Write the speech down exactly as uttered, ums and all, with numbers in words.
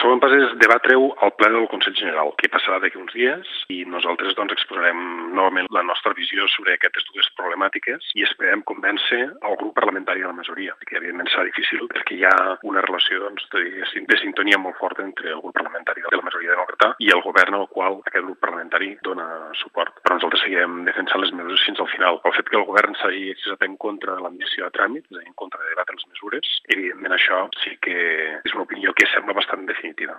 següent pas és debatre-ho al ple del Consell General, que passarà d'aquí uns dies, i nosaltres doncs, exposarem novament la nostra visió sobre aquestes dues problemàtiques i esperem convèncer el grup parlamentari de la majoria, que evidentment serà difícil perquè hi ha una relació doncs, de, de sintonia molt forta entre el grup parlamentari de la majoria demòcrata i el govern al qual aquest grup parlamentari dona suport. Però nosaltres seguirem defensant les mesures fins al final. El fet que el govern s'hagi expressat en contra de l'admissió a tràmit, és a dir, en contra de debatre les mesures, evidentment això sí que és una opinió que sembla bastant definitiva.